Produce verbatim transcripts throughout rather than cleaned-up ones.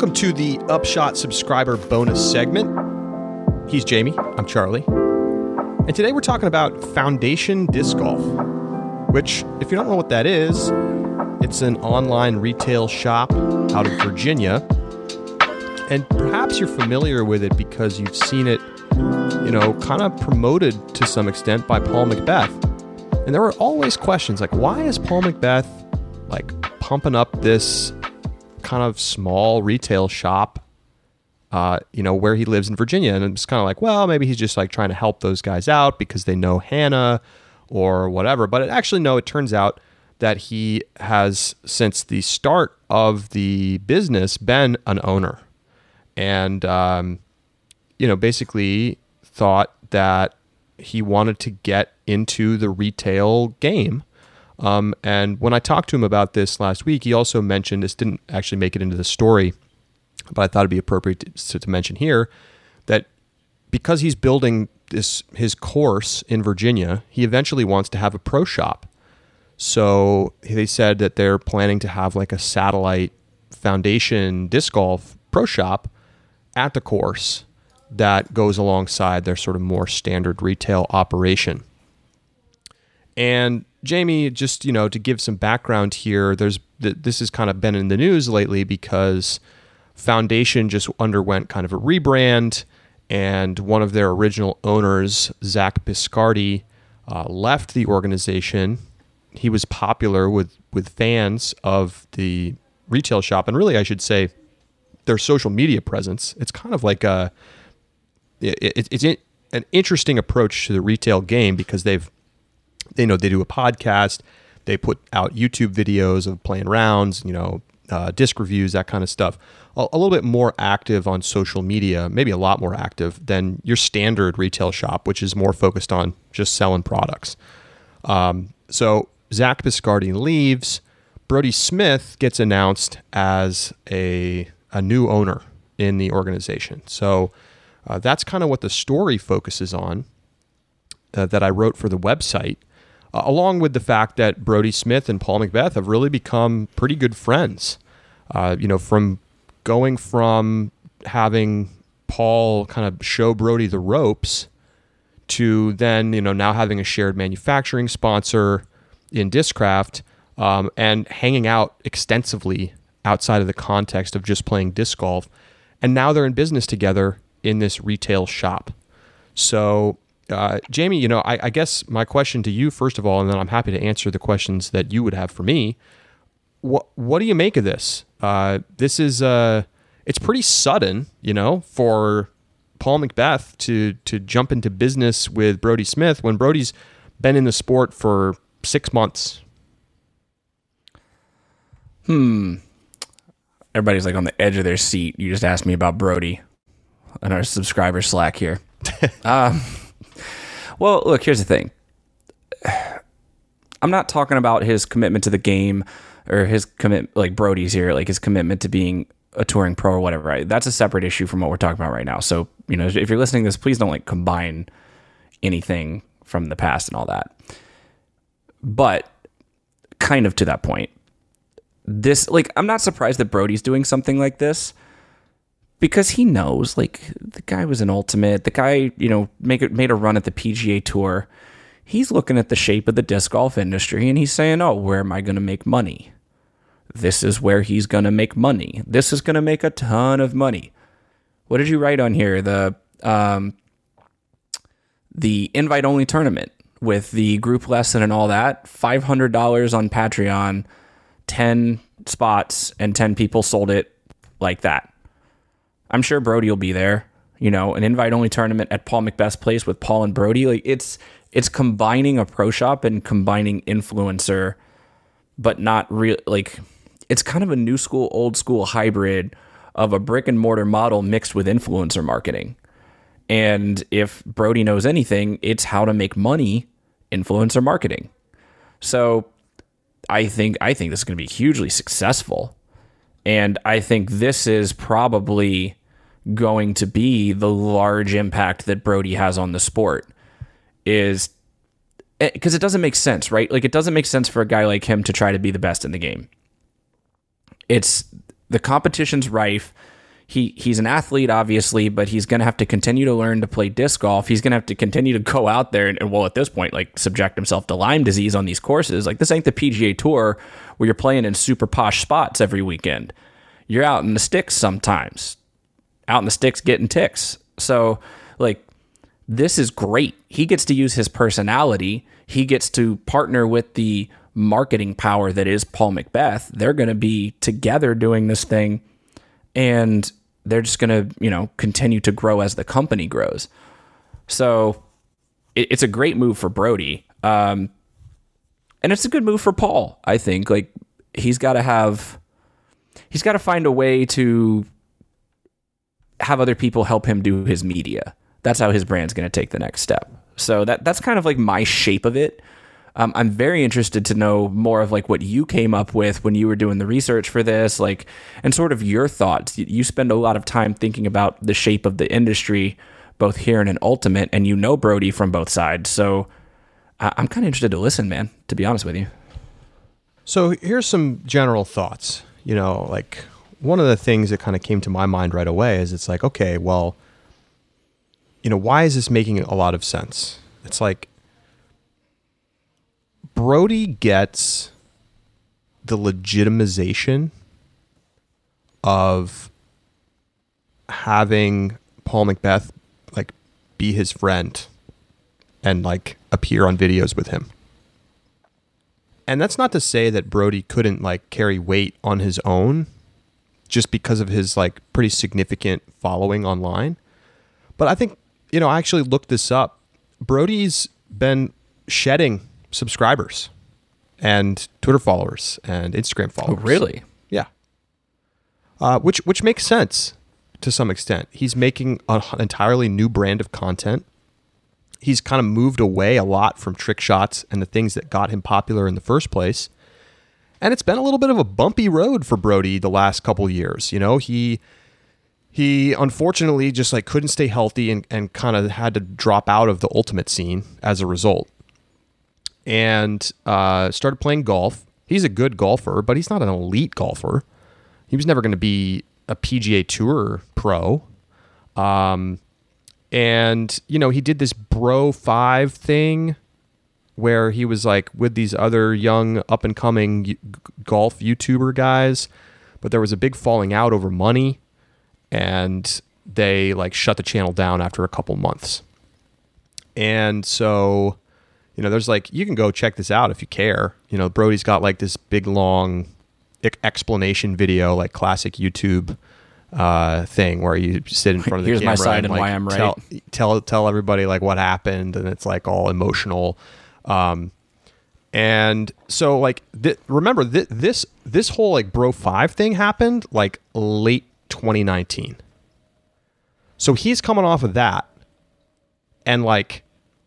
Welcome to the Upshot subscriber bonus segment. He's Jamie, I'm Charlie. And today we're talking about Foundation Disc Golf, which, if you don't know what that is, it's an online retail shop out of Virginia. And perhaps you're familiar with it because you've seen it, you know, kind of promoted to some extent by Paul McBeth. And there were always questions like, why is Paul McBeth like pumping up this kind of small retail shop, uh, you know, where he lives in Virginia? And it's kind of like, well, maybe he's just like trying to help those guys out because they know Hannah or whatever. But it actually, no, it turns out that he has, since the start of the business, been an owner. And, um, you know, basically thought that he wanted to get into the retail game. Um, and when I talked to him about this last week, he also mentioned, this didn't actually make it into the story, but I thought it'd be appropriate to, to mention here, that because he's building this his course in Virginia, he eventually wants to have a pro shop. So they said that they're planning to have like a satellite Foundation Disc Golf pro shop at the course that goes alongside their sort of more standard retail operation. And Jamie, just, you know, to give some background here, there's this has kind of been in the news lately because Foundation just underwent kind of a rebrand, and one of their original owners, Zach Biscardi, uh, left the organization. He was popular with, with fans of the retail shop, and really, I should say, their social media presence. It's kind of like a it, it's an interesting approach to the retail game because they've they know they do a podcast, they put out YouTube videos of playing rounds, you know, uh, disc reviews, that kind of stuff. A, a little bit more active on social media, maybe a lot more active than your standard retail shop, which is more focused on just selling products. Um, so Zach Biscardi leaves. Brodie Smith gets announced as a a new owner in the organization. So uh, that's kind of what the story focuses on uh, that I wrote for the website, uh, along with the fact that Brodie Smith and Paul McBeth have really become pretty good friends. Uh, you know, from going from having Paul kind of show Brodie the ropes to then, you know, now having a shared manufacturing sponsor in Discraft, um, and hanging out extensively outside of the context of just playing disc golf. And now they're in business together in this retail shop. So, uh, Jamie, you know, I, I guess my question to you, first of all, and then I'm happy to answer the questions that you would have for me. What what do you make of this? Uh, this is, uh, it's pretty sudden, you know, for Paul McBeth to, to jump into business with Brodie Smith when Brodie's been in the sport for six months. Hmm. Everybody's like on the edge of their seat. You just asked me about Brodie on our subscriber Slack here. um, well, look, here's the thing. I'm not talking about his commitment to the game or his commit, like Brodie's here, like his commitment to being a touring pro or whatever. Right? That's a separate issue from what we're talking about right now. So, you know, if you're listening to this, please don't like combine anything from the past and all that. But kind of to that point, this, like, I'm not surprised that Brodie's doing something like this because he knows, like, the guy was an ultimate. The guy, you know, make it, made a run at the P G A Tour. He's looking at the shape of the disc golf industry and he's saying, oh, where am I going to make money? This is where he's going to make money. This is going to make a ton of money. What did you write on here? The, um, the invite-only tournament with the group lesson and all that, five hundred dollars on Patreon, ten spots, and ten people sold it like that. I'm sure Brodie will be there. You know, an invite-only tournament at Paul McBeth's place with Paul and Brodie. Like it's it's combining a pro shop and combining influencer, but not real. Like it's kind of a new school, old school hybrid of a brick and mortar model mixed with influencer marketing. And if Brodie knows anything, it's how to make money influencer marketing. So I think I think this is going to be hugely successful. And I think this is probably going to be the large impact that Brodie has on the sport, is because it doesn't make sense, right? Like it doesn't make sense for a guy like him to try to be the best in the game. It's the competition's rife. He he's an athlete, obviously, but he's going to have to continue to learn to play disc golf. He's going to have to continue to go out there and, and, well, at this point, like subject himself to Lyme disease on these courses. Like, this ain't the P G A Tour where you're playing in super posh spots every weekend. You're out in the sticks sometimes, out in the sticks getting ticks. So, like, this is great. He gets to use his personality. He gets to partner with the marketing power that is Paul McBeth. They're going to be together doing this thing, and they're just going to, you know, continue to grow as the company grows. So it, it's a great move for Brodie. Um, and it's a good move for Paul, I think. Like, he's got to have, he's got to find a way to have other people help him do his media. That's how his brand's going to take the next step. So that that's kind of like my shape of it. Um, I'm very interested to know more of like what you came up with when you were doing the research for this, like, and sort of your thoughts. You spend a lot of time thinking about the shape of the industry, both here and in Ultimate, and you know Brodie from both sides. So I- I'm kind of interested to listen, man, to be honest with you. So here's some general thoughts. You know, like, one of the things that kind of came to my mind right away is it's like, okay, well, you know, why is this making a lot of sense? It's like, Brodie gets the legitimization of having Paul McBeth like be his friend and like appear on videos with him. And that's not to say that Brodie couldn't like carry weight on his own just because of his like pretty significant following online. But I think, you know, I actually looked this up. Brodie's been shedding subscribers and Twitter followers and Instagram followers. Oh, really? Yeah. Uh, which which makes sense to some extent. He's making an entirely new brand of content. He's kind of moved away a lot from trick shots and the things that got him popular in the first place. And it's been a little bit of a bumpy road for Brodie the last couple years. You know, he he unfortunately just like couldn't stay healthy and, and kind of had to drop out of the Ultimate scene as a result. And uh, started playing golf. He's a good golfer, but he's not an elite golfer. He was never going to be a P G A Tour pro. Um, and, you know, he did this Bro five thing where he was like with these other young up-and-coming g- golf YouTuber guys, but there was a big falling out over money, and they like shut the channel down after a couple months. And so... You know, there's like, you can go check this out if you care. You know, Brodie's got like this big, long explanation video, like classic YouTube uh, thing where you sit in front of the Here's camera. my side and, and like, why I'm right. Tell, tell, tell everybody like what happened, and it's like all emotional. Um, and so like, th- remember th- this, this whole like Bro five thing happened like late twenty nineteen. So he's coming off of that, and like,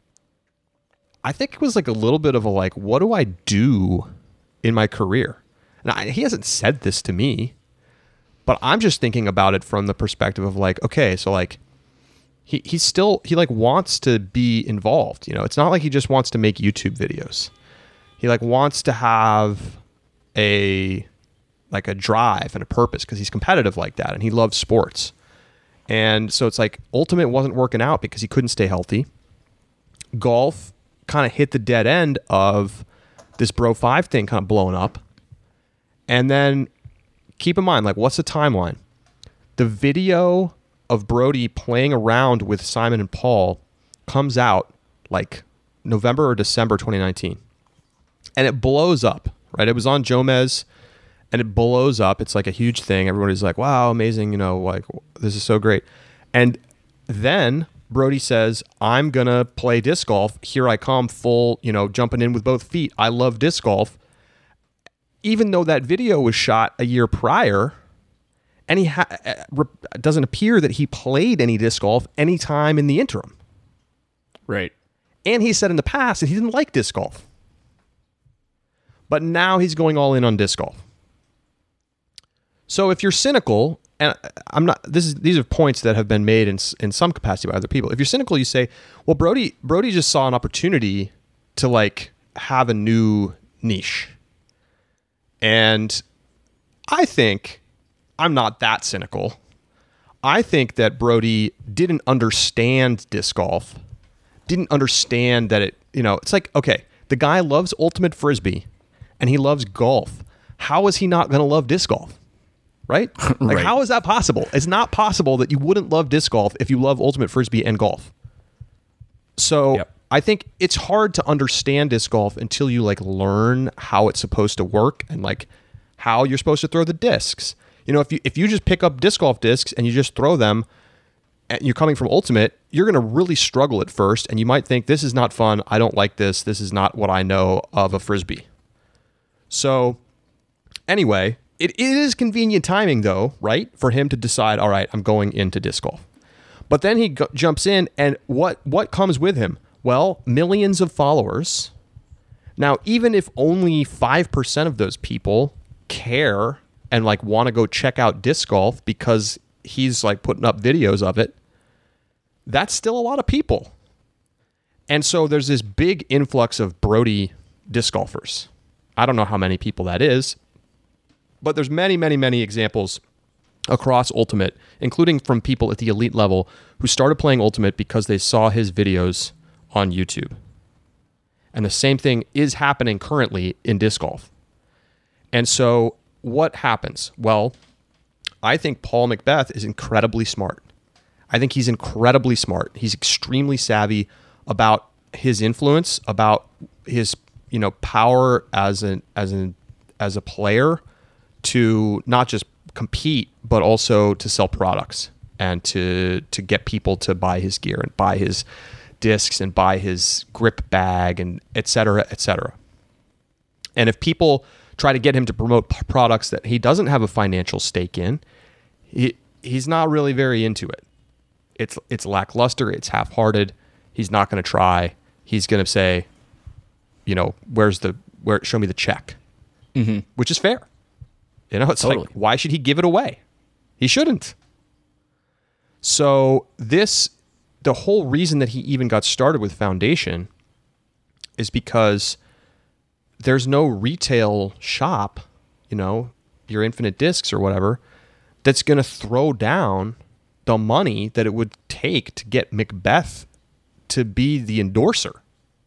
I think it was like a little bit of a like, what do I do in my career? And I, he hasn't said this to me, but I'm just thinking about it from the perspective of like, okay, so like he he's still, he like wants to be involved. You know, it's not like he just wants to make YouTube videos. He like wants to have a, like a drive and a purpose because he's competitive like that and he loves sports. And so it's like Ultimate wasn't working out because he couldn't stay healthy. Golf kind of hit the dead end of this Bro five thing kind of blowing up. And then keep in mind, like, what's the timeline? The video of Brodie playing around with Simon and Paul comes out like November or December twenty nineteen. And it blows up, right? It was on Jomez and it blows up. It's like a huge thing. Everybody's like, wow, amazing. You know, like, this is so great. And then Brodie says, I'm going to play disc golf. Here I come, full, you know, jumping in with both feet. I love disc golf. Even though that video was shot a year prior, and he ha- doesn't appear that he played any disc golf any time in the interim. Right. And he said in the past that he didn't like disc golf. But now he's going all in on disc golf. So if you're cynical, and I'm not, this is, these are points that have been made in in some capacity by other people. If you're cynical, you say, well, Brodie, Brodie just saw an opportunity to like have a new niche. And I think I'm not that cynical. I think that Brody didn't understand disc golf, didn't understand that it, you know, it's like, okay, the guy loves ultimate frisbee and he loves golf. How is he not going to love disc golf? Right? Like, Right. how is that possible? It's not possible that you wouldn't love disc golf if you love ultimate frisbee and golf. So Yep. I think it's hard to understand disc golf until you like learn how it's supposed to work and like how you're supposed to throw the discs. You know, if you if you just pick up disc golf discs and you just throw them and you're coming from ultimate, you're going to really struggle at first and you might think, this is not fun. I don't like this. This is not what I know of a frisbee. So anyway, it, it is convenient timing though, right? For him to decide, all right, I'm going into disc golf. But then he go- jumps in and what what comes with him? Well, millions of followers. Now, even if only five percent of those people care and like want to go check out disc golf because he's like putting up videos of it, that's still a lot of people. And so there's this big influx of Brody disc golfers. I don't know how many people that is, but there's many, many, many examples across Ultimate, including from people at the elite level who started playing Ultimate because they saw his videos on YouTube. And the same thing is happening currently in disc golf. And so what happens? Well, I think Paul McBeth is incredibly smart. I think he's incredibly smart. He's extremely savvy about his influence, about his, you know, power as an as an as a player to not just compete, but also to sell products and to to get people to buy his gear and buy his discs and buy his grip bag and et cetera, et cetera. And if people try to get him to promote p- products that he doesn't have a financial stake in, he he's not really very into it. It's it's lackluster. It's half-hearted. He's not going to try. He's going to say, you know, where's the where? Show me the check, Mm-hmm. which is fair. You know, it's Totally. like, why should he give it away? He shouldn't. So this, the whole reason that he even got started with Foundation is because there's no retail shop, you know, your Infinite Discs or whatever, that's going to throw down the money that it would take to get McBeth to be the endorser.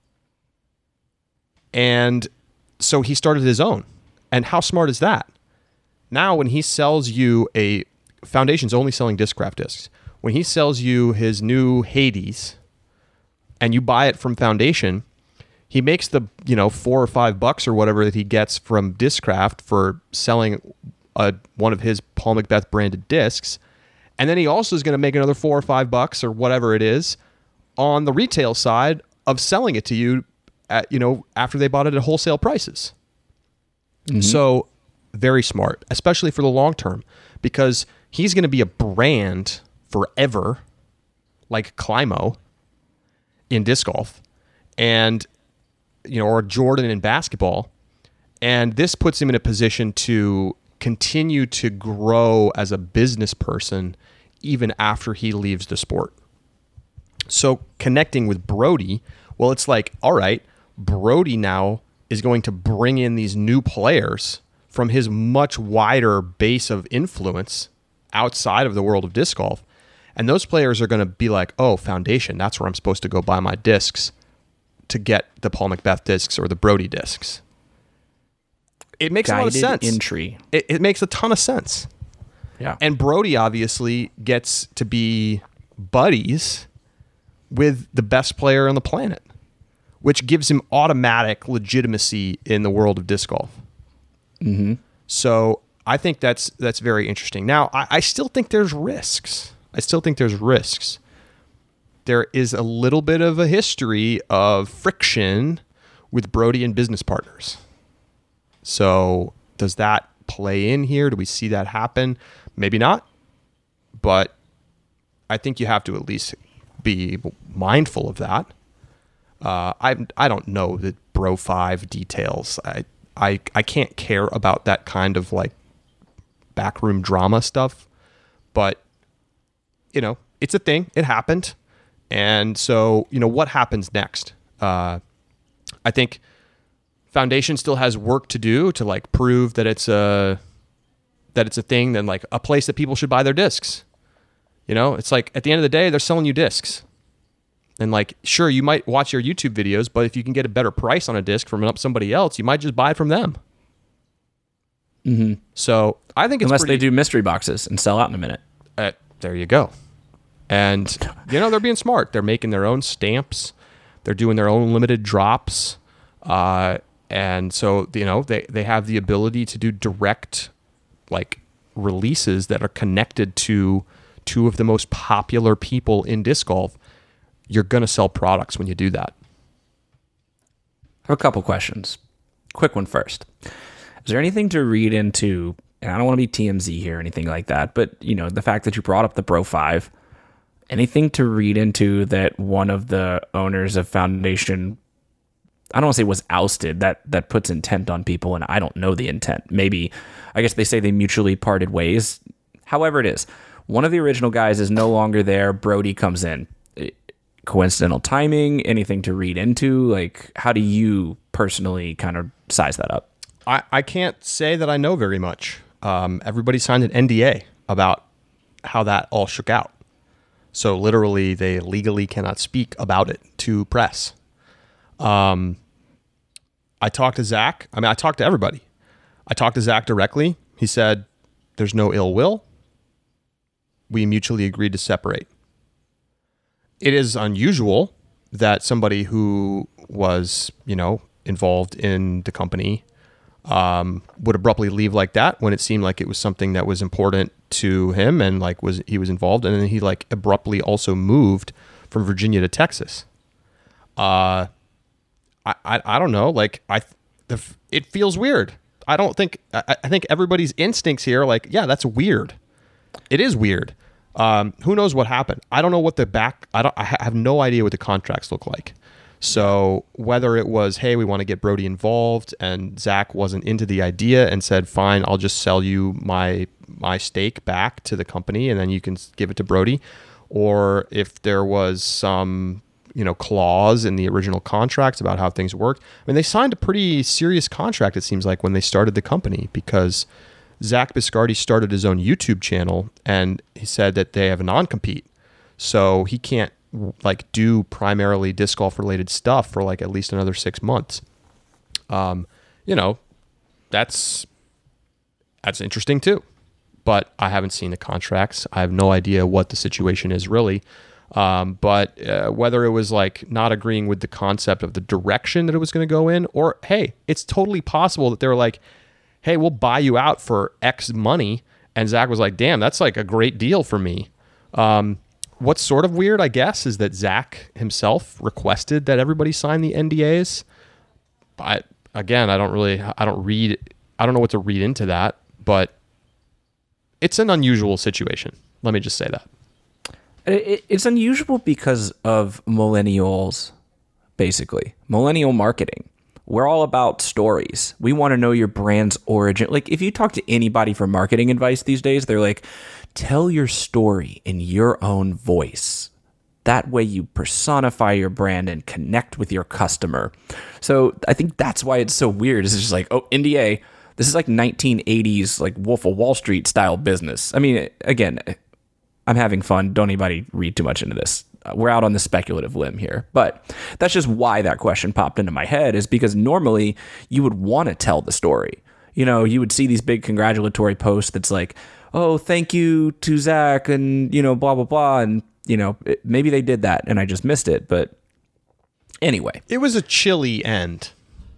And so he started his own. And how smart is that? Now, when he sells you a Foundation's only selling Discraft discs. When he sells you his new Hades and you buy it from Foundation, he makes the, you know, four or five bucks or whatever that he gets from Discraft for selling a, one of his Paul McBeth branded discs. And then he also is going to make another four or five bucks or whatever it is on the retail side of selling it to you at, you know, after they bought it at wholesale prices. Mm-hmm. So very smart, especially for the long term, because he's going to be a brand forever, like Climo in disc golf, and you know, or Jordan in basketball, and this puts him in a position to continue to grow as a business person even after he leaves the sport. So connecting with Brody, well, it's like, all right, Brody now is going to bring in these new players from his much wider base of influence outside of the world of disc golf. And those players are going to be like, oh, Foundation, that's where I'm supposed to go buy my discs to get the Paul McBeth discs or the Brody discs. It makes Guided a lot of sense. entry. It, it makes a ton of sense. Yeah. And Brody obviously gets to be buddies with the best player on the planet, which gives him automatic legitimacy in the world of disc golf. Mm-hmm. So I think that's that's very interesting. Now, I, I still think there's risks. I still think there's risks. There is a little bit of a history of friction with Brody and business partners. So does that play in here? Do we see that happen? Maybe not. But I think you have to at least be mindful of that. Uh, I I don't know the Bro five details. I, I I can't care about that kind of like backroom drama stuff. But, you know, it's a thing. It happened. And so, you know, what happens next? Uh, I think Foundation still has work to do to like prove that it's a, that it's a thing, then like a place that people should buy their discs. You know, it's like at the end of the day, they're selling you discs. And like, sure, you might watch your YouTube videos, but if you can get a better price on a disc from somebody else, you might just buy it from them. Mm-hmm. So I think it's unless pretty, they do mystery boxes and sell out in a minute. Uh, there you go. And, you know, they're being smart. They're making their own stamps. They're doing their own limited drops. Uh, and so, you know, they, they have the ability to do direct, like, releases that are connected to two of the most popular people in disc golf. You're going to sell products when you do that. I have a couple questions. Quick one first. Is there anything to read into, and I don't want to be T M Z here or anything like that, but, you know, the fact that you brought up the Pro five, anything to read into that one of the owners of Foundation, I don't want to say was ousted, that that puts intent on people, and I don't know the intent. Maybe, I guess they say they mutually parted ways. However it is, one of the original guys is no longer there. Brody comes in. Coincidental timing? Anything to read into? Like, how do you personally kind of size that up? I, I can't say that I know very much. Um, everybody signed an N D A about how that all shook out. So literally, they legally cannot speak about it to press. Um, I talked to Zach. I mean, I talked to everybody. I talked to Zach directly. He said, there's no ill will. We mutually agreed to separate. It is unusual that somebody who was, you know, involved in the company um, would abruptly leave like that when it seemed like it was something that was important to him and like was he was involved, and then he like abruptly also moved from Virginia to Texas. Uh, I I, I don't know. Like I, the, it feels weird. I don't think I, I think everybody's instincts here are like, yeah, that's weird. It is weird. Um, who knows what happened? I don't know what the back. I don't. I have no idea what the contracts look like. So whether it was, hey, we want to get Brody involved, and Zach wasn't into the idea and said, fine, I'll just sell you my my stake back to the company, and then you can give it to Brody, or if there was some, you know, clause in the original contracts about how things worked. I mean, they signed a pretty serious contract, it seems like, when they started the company, because Zach Biscardi started his own YouTube channel, and he said that they have a non-compete, so he can't like do primarily disc golf related stuff for like at least another six months. Um, you know, that's that's interesting too. But I haven't seen the contracts. I have no idea what the situation is really. Um, but uh, whether it was like not agreeing with the concept of the direction that it was going to go in, or hey, it's totally possible that they were like, hey, we'll buy you out for X money. And Zach was like, damn, that's like a great deal for me. Um, what's sort of weird, I guess, is that Zach himself requested that everybody sign the N D As. But again, I don't really, I don't read, I don't know what to read into that, but it's an unusual situation. Let me just say that. It's unusual because of millennials, basically. Millennial marketing. We're all about stories. We want to know your brand's origin. Like, if you talk to anybody for marketing advice these days, they're like, tell your story in your own voice. That way you personify your brand and connect with your customer. So I think that's why it's so weird. It's just like, oh, N D A, this is like nineteen eighties, like Wolf of Wall Street style business. I mean, again, I'm having fun. Don't anybody read too much into this. We're out on the speculative limb here. But that's just why that question popped into my head, is because normally you would want to tell the story. You know, you would see these big congratulatory posts that's like, oh, thank you to Zach and, you know, blah, blah, blah. And, you know, it, maybe they did that and I just missed it. But anyway. It was a chilly end.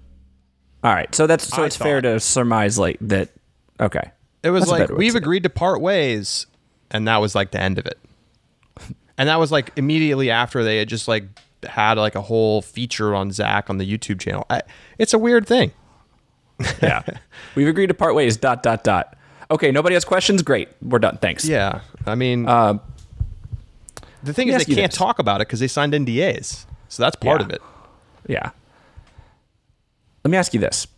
All right. So that's so I it's thought. fair to surmise like that. Okay. It was That's a like, better way we've to say it. agreed to part ways. And that was like the end of it. And that was like immediately after they had just like had like a whole feature on Zach on the YouTube channel. I, it's a weird thing. Yeah. We've agreed to part ways, dot, dot, dot. Okay, nobody has questions? Great. We're done. Thanks. Yeah. I mean, Uh, the thing let me is ask they you can't this. talk about it because they signed N D As. So that's part Yeah. of it. Yeah. Let me ask you this.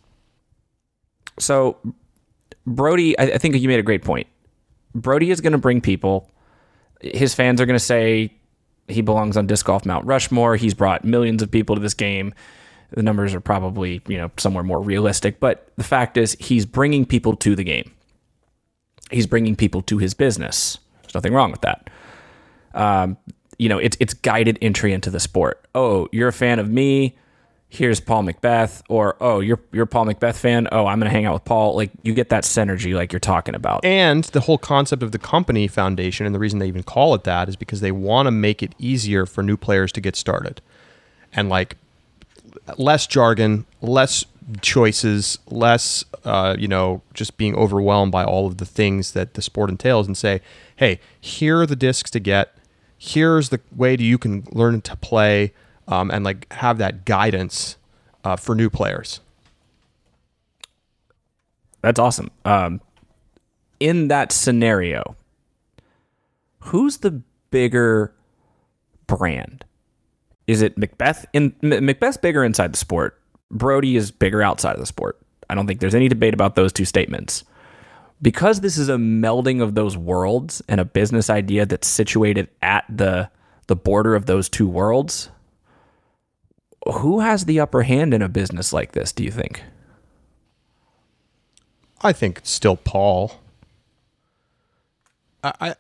So, Brody, I, I think you made a great point. Brody is going to bring people. His fans are going to say he belongs on Disc Golf Mount Rushmore. He's brought millions of people to this game. The numbers are probably, you know, somewhere more realistic. But the fact is, he's bringing people to the game. he's bringing people to his business. There's nothing wrong with that. Um, you know, it's it's guided entry into the sport. Oh, you're a fan of me. Here's Paul McBeth. Or, oh, you're you're a Paul McBeth fan. Oh, I'm going to hang out with Paul. Like, you get that synergy like you're talking about. And the whole concept of the company foundation, and the reason they even call it that, is because they want to make it easier for new players to get started. And like less jargon, less choices, less, uh, you know, just being overwhelmed by all of the things that the sport entails, and say, hey, here are the discs to get. Here's the way you can learn to play, um, and like have that guidance uh, for new players. That's awesome. Um, in that scenario, who's the bigger brand? Is it McBeth? In M- McBeth's bigger inside the sport. Brody is bigger outside of the sport. I don't think there's any debate about those two statements. Because this is a melding of those worlds and a business idea that's situated at the the border of those two worlds, who has the upper hand in a business like this, do you think? I think it's still Paul. I, I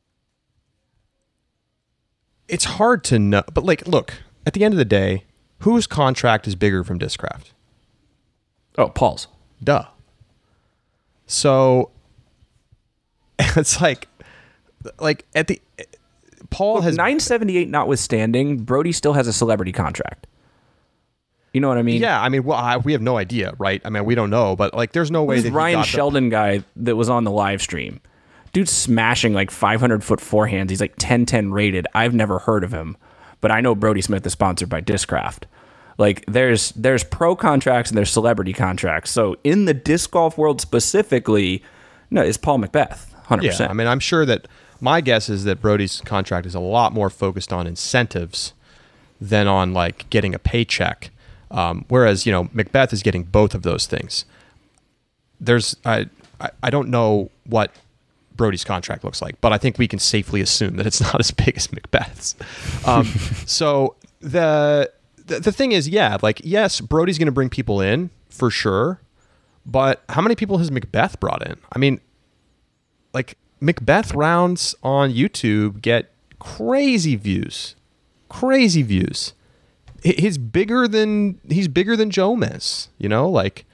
it's hard to know, but like, look, at the end of the day, whose contract is bigger from Discraft? Oh, Paul's. Duh. So it's like, like at the Paul Look, has nine seventy-eight notwithstanding, Brody still has a celebrity contract. You know what I mean? Yeah, I mean, well, I, we have no idea, right? I mean, we don't know, but like, there's no way This that he Ryan got Sheldon guy that was on the live stream, dude's smashing like five hundred foot forehands. He's like ten ten rated. I've never heard of him, but I know Brody Smith is sponsored by Discraft. Like, there's there's pro contracts and there's celebrity contracts. So in the disc golf world specifically, no, it's Paul McBeth, one hundred percent. Yeah, I mean, I'm sure that my guess is that Brody's contract is a lot more focused on incentives than on like getting a paycheck. Um, whereas, you know, McBeth is getting both of those things. There's, I, I, I don't know what Brody's contract looks like, but I think we can safely assume that it's not as big as McBeth's. Um, so the, the the thing is, yeah, like, yes, Brody's going to bring people in for sure, but how many people has McBeth brought in? I mean, like, McBeth rounds on YouTube get crazy views, crazy views. He's bigger than he's bigger than Jomez, you know, like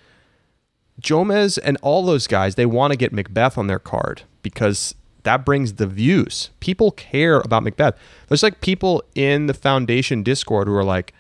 Jomez and all those guys. They want to get McBeth on their card because that brings the views. People care about McBeth. There's like people in the foundation Discord who are like,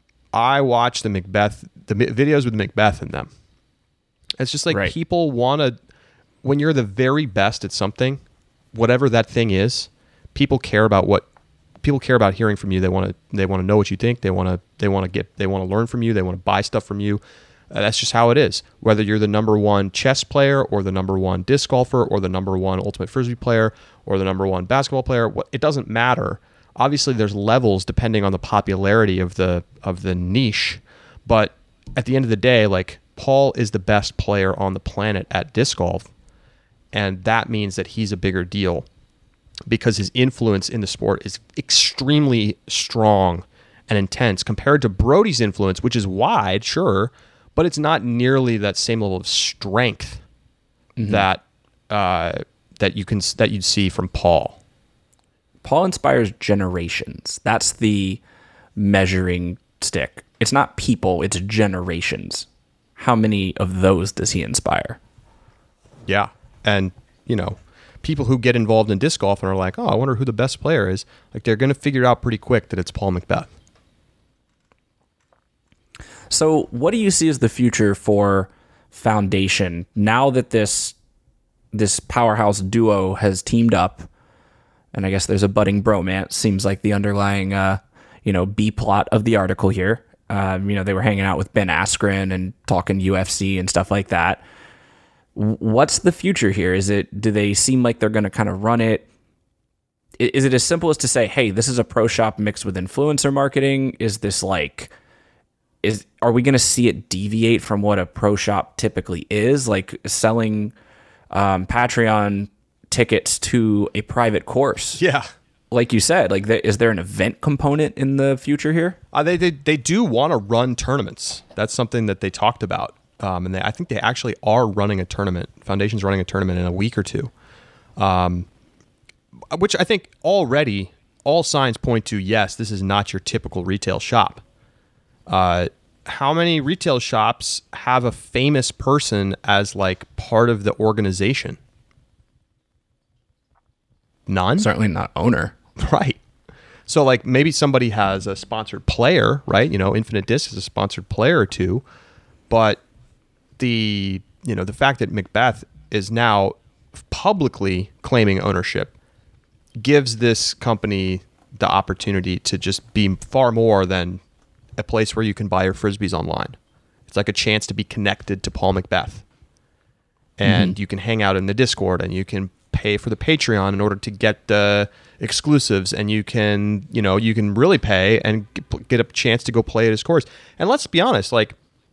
I watch the McBeth, the videos with McBeth in them. It's just like right. People want to, when you're the very best at something, whatever that thing is, people care about what. People care about hearing from you. They want to. They want to know what you think. They want to. They want to get. They want to learn from you. They want to buy stuff from you. Uh, that's just how it is. Whether you're the number one chess player, or the number one disc golfer, or the number one ultimate frisbee player, or the number one basketball player, what, it doesn't matter. Obviously, there's levels depending on the popularity of the of the niche. But at the end of the day, like, Paul is the best player on the planet at disc golf, and that means that he's a bigger deal, because his influence in the sport is extremely strong and intense compared to Brody's influence, which is wide, sure, but it's not nearly that same level of strength mm-hmm. that uh, that you can that you'd see from Paul. Paul inspires generations. That's the measuring stick. It's not people, it's generations. How many of those does he inspire? Yeah, and you know, people who get involved in disc golf and are like, oh, I wonder who the best player is. Like, they're going to figure out pretty quick that it's Paul McBeth. So what do you see as the future for Foundation now that this this powerhouse duo has teamed up? And I guess there's a budding bromance. Seems like the underlying, uh, you know, B plot of the article here. Um, you know, they were hanging out with Ben Askren and talking U F C and stuff like that. What's the future here? Is it, do they seem like they're going to kind of run it? Is it as simple as to say, hey, this is a pro shop mixed with influencer marketing? Is this like, is, are we going to see it deviate from what a pro shop typically is? Like selling um, Patreon tickets to a private course? Yeah. Like you said, like, the, is there an event component in the future here? Uh, they, they, they do want to run tournaments. That's something that they talked about. Um, and they, I think they actually are running a tournament. Foundation's running a tournament in a week or two. Um, which I think already all signs point to, yes, this is not your typical retail shop. Uh, how many retail shops have a famous person as like part of the organization? None? Certainly not owner. Right. So like maybe somebody has a sponsored player, right? You know, Infinite Disc is a sponsored player or two, but the, you know, the fact that Macbeth is now publicly claiming ownership gives this company the opportunity to just be far more than a place where you can buy your Frisbees online. It's like a chance to be connected to Paul Macbeth. And mm-hmm. you can hang out in the Discord, and you can pay for the Patreon in order to get the exclusives, and you can, you know, you can really pay and get a chance to go play at his course. And let's be honest, like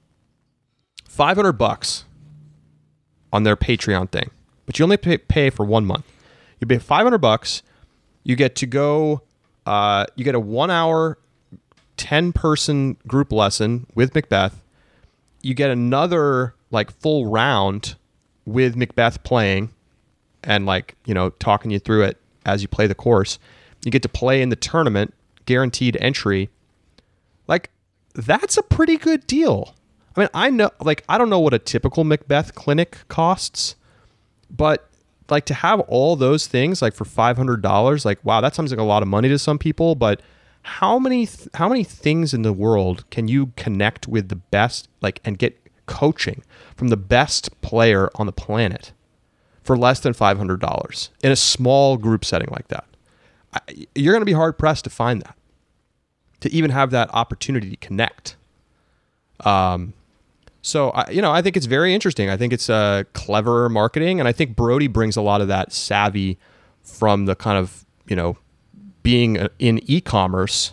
five hundred bucks on their Patreon thing, but you only pay, pay for one month. You pay five hundred bucks. You get to go, uh, you get a one hour, ten person group lesson with Macbeth. You get another like full round with Macbeth playing and like, you know, talking you through it as you play the course. You get to play in the tournament, guaranteed entry. Like, that's a pretty good deal. I mean, I know, like, I don't know what a typical Macbeth clinic costs, but like to have all those things like for five hundred dollars, like, wow, that sounds like a lot of money to some people, but how many, th- how many things in the world can you connect with the best, like, and get coaching from the best player on the planet for less than five hundred dollars in a small group setting like that? I, you're going to be hard pressed to find that, to even have that opportunity to connect. Um, so, I, you know, I think it's very interesting. I think it's uh, clever marketing, and I think Brody brings a lot of that savvy from the kind of, you know, being in e-commerce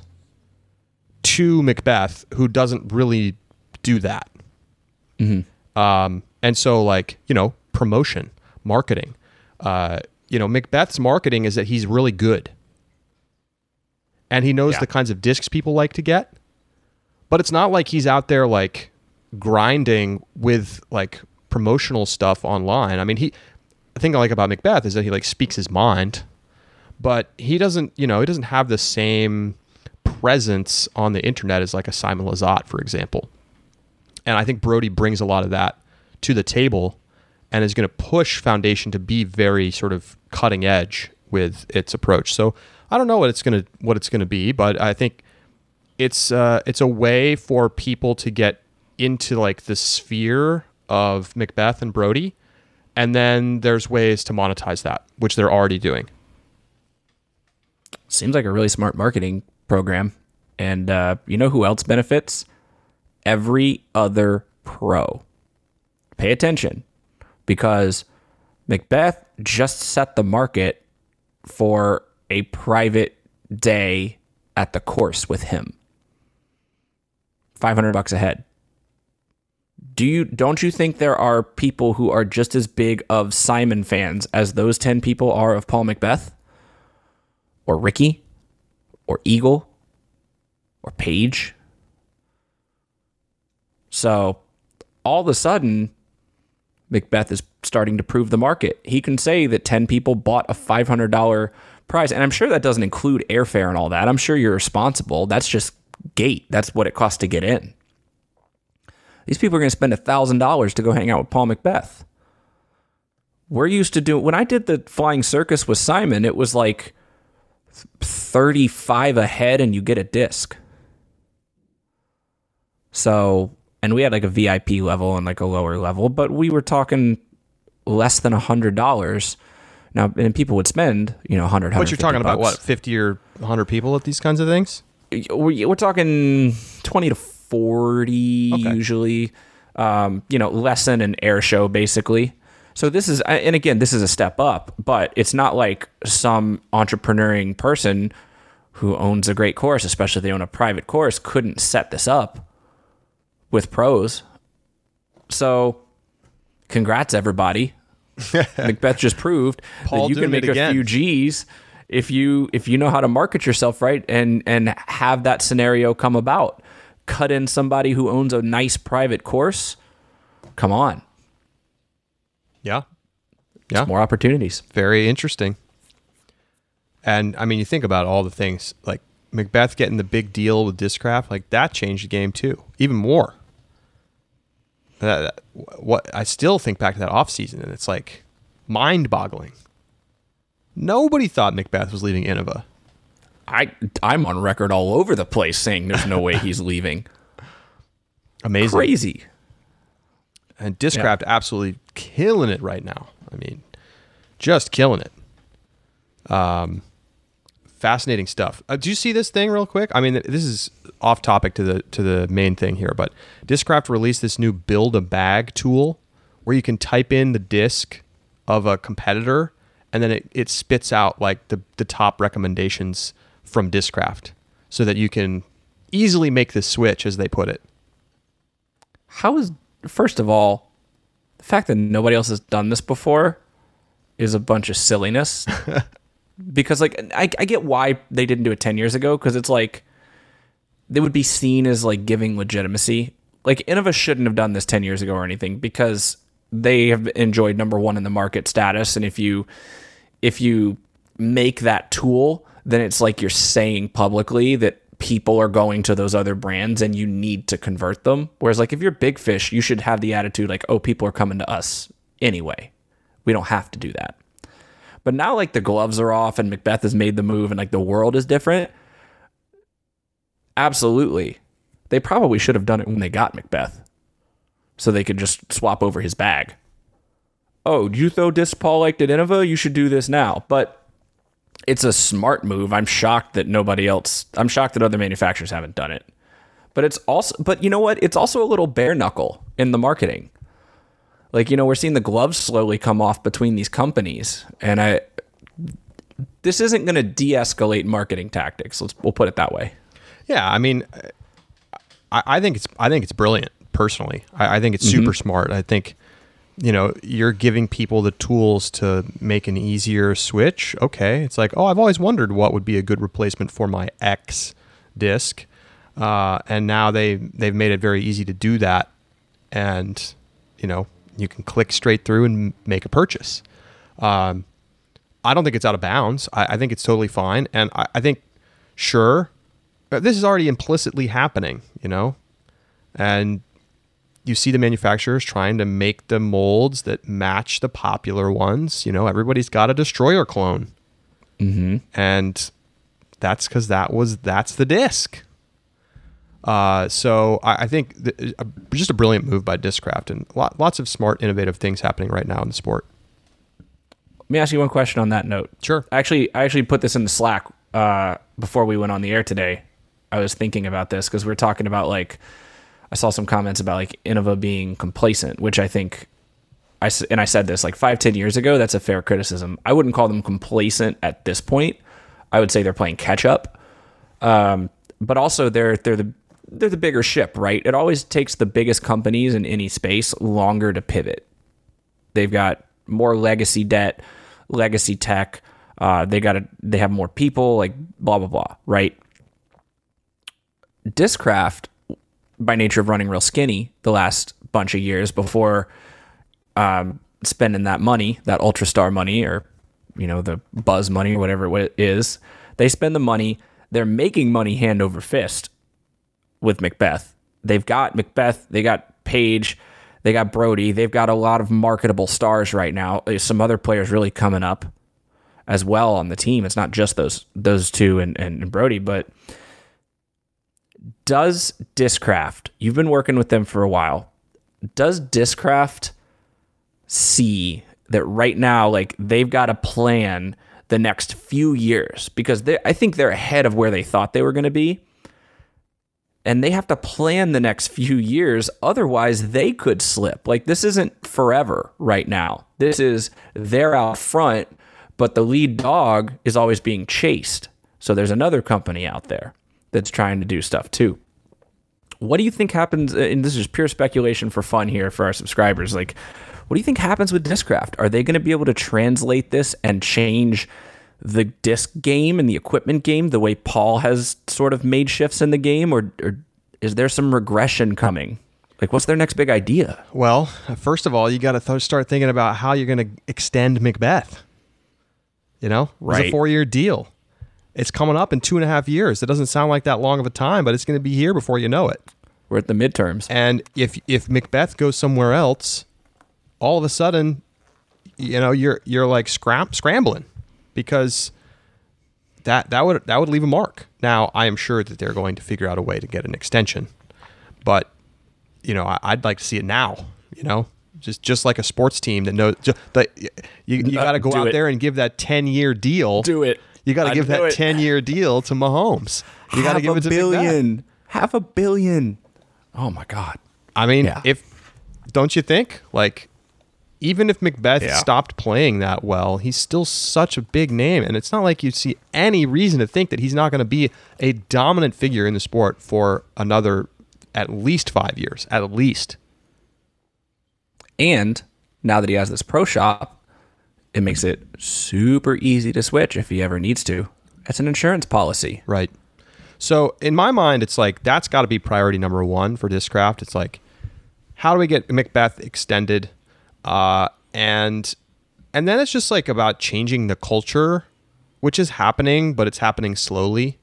to Macbeth, who doesn't really do that. Mm-hmm. Um, and so, like, you know, promotion, marketing. Uh, you know, Macbeth's marketing is that he's really good. And he knows yeah. the kinds of discs people like to get. But it's not like he's out there, like, grinding with, like, promotional stuff online. I mean, he... the thing I like about Macbeth is that he, like, speaks his mind. But he doesn't, you know, he doesn't have the same presence on the internet as, like, a Simon Lizotte, for example. And I think Brody brings a lot of that to the table and is going to push Foundation to be very sort of cutting edge with its approach. So I don't know what it's going to what it's going to be, but I think it's uh, it's a way for people to get into like the sphere of Macbeth and Brody, and then there's ways to monetize that, which they're already doing. Seems like a really smart marketing program. And uh, you know who else benefits? Every other pro. Pay attention, because Macbeth just set the market for a private day at the course with him. five hundred bucks a head. Do you don't you think there are people who are just as big of Simon fans as those ten people are of Paul Macbeth? Or Ricky? Or Eagle? Or Paige? So, all of a sudden, Macbeth is starting to prove the market. He can say that ten people bought a five hundred dollars prize, and I'm sure that doesn't include airfare and all that. I'm sure you're responsible. That's just gate. That's what it costs to get in. These people are going to spend one thousand dollars to go hang out with Paul Macbeth. We're used to do... when I did the Flying Circus with Simon, it was like thirty-five a head and you get a disc. So... and we had like a V I P level and like a lower level, but we were talking less than one hundred dollars. Now, and people would spend, you know, one hundred, But you're talking about what, fifty or one hundred people at these kinds of things? We're talking twenty to forty okay. usually, um, you know, less than an air show basically. So this is, and again, this is a step up, but it's not like some entrepreneuring person who owns a great course, especially if they own a private course, couldn't set this up with pros. So congrats everybody. Macbeth just proved Paul that you can make a again. few G's if you if you know how to market yourself right and and have that scenario come about. Cut in somebody who owns a nice private course. Come on. Yeah. Yeah. more opportunities. Very interesting. And I mean, you think about all the things like Macbeth getting the big deal with Discraft, like that changed the game too, even more. That, what I still think back to that off season, and it's like mind-boggling. Nobody thought Macbeth was leaving Innova. I I'm on record all over the place saying there's no way he's leaving. Amazing, crazy. And Discraft yeah. absolutely killing it right now. I mean, just killing it. Um. Fascinating stuff. Uh, do you see this thing real quick? I mean, this is off topic to the to the main thing here, but Discraft released this new build a bag tool where you can type in the disc of a competitor and then it, it spits out like the, the top recommendations from Discraft so that you can easily make the switch, as they put it. How is, first of all, the fact that nobody else has done this before is a bunch of silliness. Because, like, I, I get why they didn't do it ten years ago, because it's like, they would be seen as, like, giving legitimacy. Like, Innova shouldn't have done this ten years ago or anything, because they have enjoyed number one in the market status, and if you if you make that tool, then it's like you're saying publicly that people are going to those other brands and you need to convert them. Whereas, like, if you're Big Fish, you should have the attitude, like, oh, people are coming to us anyway. We don't have to do that. But now, like, the gloves are off and Macbeth has made the move and, like, the world is different. Absolutely. They probably should have done it when they got Macbeth, so they could just swap over his bag. Oh, you throw Disc Paul like did Innova? You should do this now. But it's a smart move. I'm shocked that nobody else... I'm shocked that other manufacturers haven't done it. But it's also... But you know what? It's also a little bare knuckle in the marketing. Like, you know, we're seeing the gloves slowly come off between these companies, and I, this isn't going to de-escalate marketing tactics. Let's we'll put it that way. Yeah, I mean, I, I think it's I think it's brilliant. Personally, I, I think it's super mm-hmm. smart. I think, you know, you're giving people the tools to make an easier switch. Okay, it's like, oh, I've always wondered what would be a good replacement for my X disc, uh, and now they they've made it very easy to do that, and you know. You can click straight through and make a purchase. Um, I don't think it's out of bounds. I, I think it's totally fine. And I, I think, sure, this is already implicitly happening, you know? And you see the manufacturers trying to make the molds that match the popular ones. You know, everybody's got a Destroyer clone. Mm-hmm. And that's because that was, that's the disc. Uh, so I, I think th- uh, just a brilliant move by Discraft, and lot, lots of smart, innovative things happening right now in the sport. Let me ask you one question on that note. Sure. Actually, I actually put this in the Slack uh, before we went on the air today. I was thinking about this because we we're talking about, like, I saw some comments about, like, Innova being complacent, which I think, I and I said this like five, ten years ago. That's a fair criticism. I wouldn't call them complacent at this point. I would say they're playing catch up. Um, but also they're they're the They're the bigger ship, right? It always takes the biggest companies in any space longer to pivot. They've got more legacy debt, legacy tech. Uh, they got to, they have more people, like blah blah blah, right? Discraft, by nature of running real skinny the last bunch of years before um, spending that money, that Ultrastar money, or you know the Buzz money or whatever it is, they spend the money. They're making money hand over fist. With Macbeth, they've got Macbeth, they got Page, they got Brody, they've got a lot of marketable stars right now. There's some other players really coming up as well on the team. It's not just those those two and, and, and Brody, but does Discraft, you've been working with them for a while, does Discraft see that right now, like, they've got to plan the next few years? Because I think they're ahead of where they thought they were going to be. And they have to plan the next few years. Otherwise, they could slip. Like, this isn't forever right now. This is, they're out front, but the lead dog is always being chased. So there's another company out there that's trying to do stuff too. What do you think happens? And this is pure speculation for fun here for our subscribers. Like, what do you think happens with Discraft? Are they going to be able to translate this and change the disc game and the equipment game the way Paul has sort of made shifts in the game, or, or is there some regression coming? Like, what's their next big idea? Well, first of all, you got to th- start thinking about how you're going to extend Macbeth. You know, right. It's a four-year deal. It's coming up in two and a half years. It doesn't sound like that long of a time, but it's going to be here before you know it. We're at the midterms. And if if Macbeth goes somewhere else, all of a sudden, you know, you're you're like scram- scrambling because that that would that would leave a mark. Now, I am sure that they're going to figure out a way to get an extension, but you know, I, I'd like to see it now. You know, just just like a sports team that knows just, that you you got to go Do out it. there and give that ten year deal. Do it. You got to I'd give do that it. ten year deal to Mahomes. You got to Half give a it to billion. Macbeth. Half a billion. Oh my God. I mean, Yeah. if don't you think like even if Macbeth Yeah. stopped playing that well, he's still such a big name, and it's not like you see any reason to think that he's not going to be a dominant figure in the sport for another at least five years, at least. And now that he has this pro shop, it makes it super easy to switch if he ever needs to. It's an insurance policy. Right. So in my mind, it's like that's got to be priority number one for Discraft. It's like, how do we get Macbeth extended? Uh, and and then it's just like about changing the culture, which is happening, but it's happening slowly.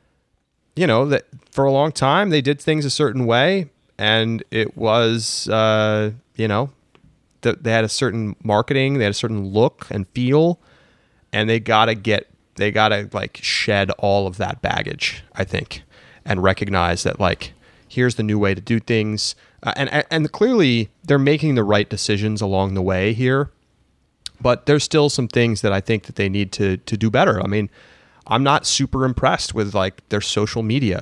You know, that for a long time they did things a certain way, and it was, uh, you know, th- they had a certain marketing, they had a certain look and feel, and they got to get. They got to like shed all of that baggage, I think, and recognize that like, here's the new way to do things. Uh, and, and and clearly they're making the right decisions along the way here, but there's still some things that I think that they need to to do better. I mean, I'm not super impressed with like their social media.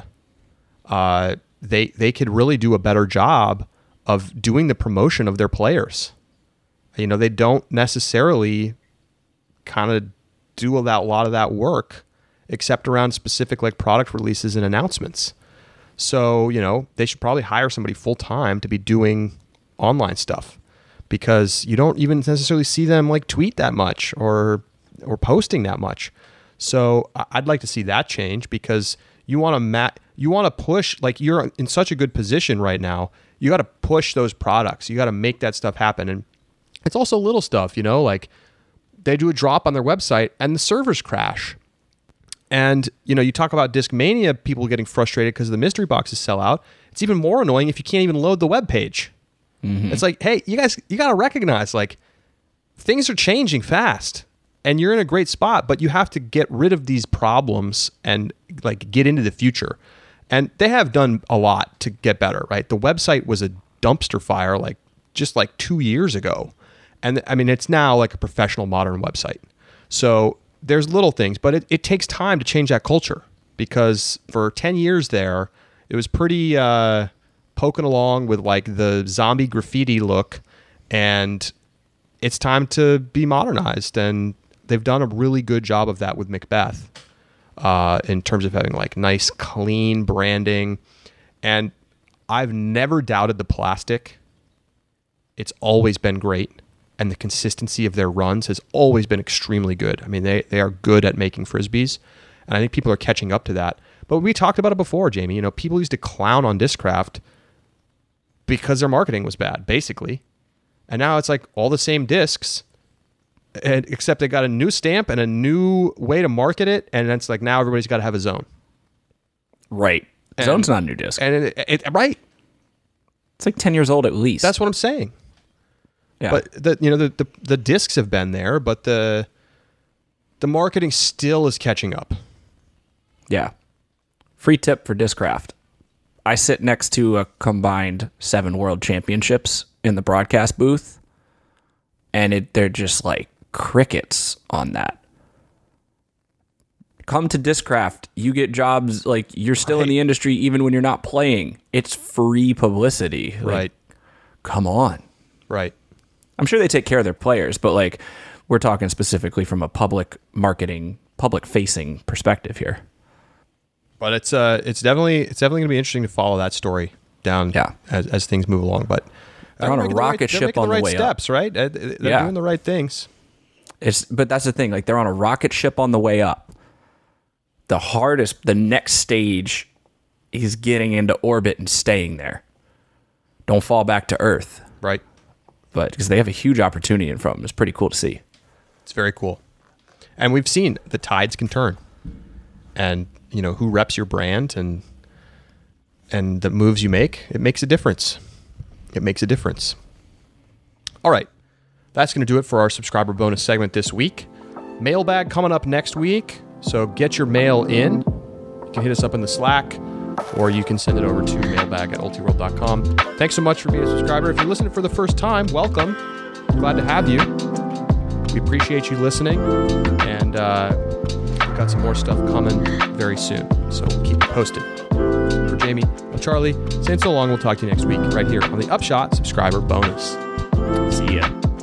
Uh, they they could really do a better job of doing the promotion of their players. You know, they don't necessarily kind of do a lot of that work except around specific like product releases and announcements. So, you know, they should probably hire somebody full time to be doing online stuff, because you don't even necessarily see them like tweet that much or or posting that much. So I'd like to see that change, because you want to ma- you want to push, like you're in such a good position right now. You got to push those products. You got to make that stuff happen. And it's also little stuff, you know, like they do a drop on their website and the servers crash. And, you know, you talk about Discmania, people getting frustrated because the mystery boxes sell out. It's even more annoying if you can't even load the web page. Mm-hmm. It's like, hey, you guys, you got to recognize like things are changing fast and you're in a great spot, but you have to get rid of these problems and like get into the future. And they have done a lot to get better, right? The website was a dumpster fire like just like two years ago. And I mean, it's now like a professional modern website. So there's little things, but it, it takes time to change that culture, because for ten years there, it was pretty uh, poking along with like the zombie graffiti look, and it's time to be modernized. And they've done a really good job of that with Macbeth uh, in terms of having like nice, clean branding. And I've never doubted the plastic. It's always been great. And the consistency of their runs has always been extremely good. I mean, they, they are good at making Frisbees, and I think people are catching up to that. But we talked about it before, Jamie. You know, people used to clown on Discraft because their marketing was bad, basically. And now it's like all the same discs, and, except they got a new stamp and a new way to market it, and it's like now everybody's got to have a zone. Right. And, Zone's not a new disc. And it, it, right. It's like ten years old at least. That's what I'm saying. Yeah. But the you know the, the the discs have been there, but the the marketing still is catching up. Yeah. Free tip for Discraft. I sit next to a combined seven world championships in the broadcast booth, and it they're just like crickets on that. Come to Discraft. You get jobs, like you're still right in the industry even when you're not playing. It's free publicity. Like, right. Come on. Right. I'm sure they take care of their players, but like we're talking specifically from a public marketing, public facing perspective here. But it's uh it's definitely it's definitely going to be interesting to follow that story down yeah. as as things move along. But they're on a rocket right, ship on the, right the way steps, up. right? They're yeah. doing the right things. It's but that's the thing. Like they're on a rocket ship on the way up. The hardest, the next stage is getting into orbit and staying there. don't fall back to earth. Right. But because they have a huge opportunity in front of them. It's pretty cool to see. It's very cool. And we've seen the tides can turn. And, you know, who reps your brand and and the moves you make, it makes a difference. It makes a difference. All right. That's going to do it for our subscriber bonus segment this week. Mailbag coming up next week. So get your mail in. You can hit us up in the Slack, or you can send it over to mailbag at ultiworld dot com. Thanks so much for being a subscriber. If you're listening for the first time, welcome. Glad to have you. We appreciate you listening, and uh, we've got some more stuff coming very soon, so we'll keep you posted. For Jamie, I'm Charlie. Saying so long, we'll talk to you next week right here on the Upshot Subscriber Bonus. See ya.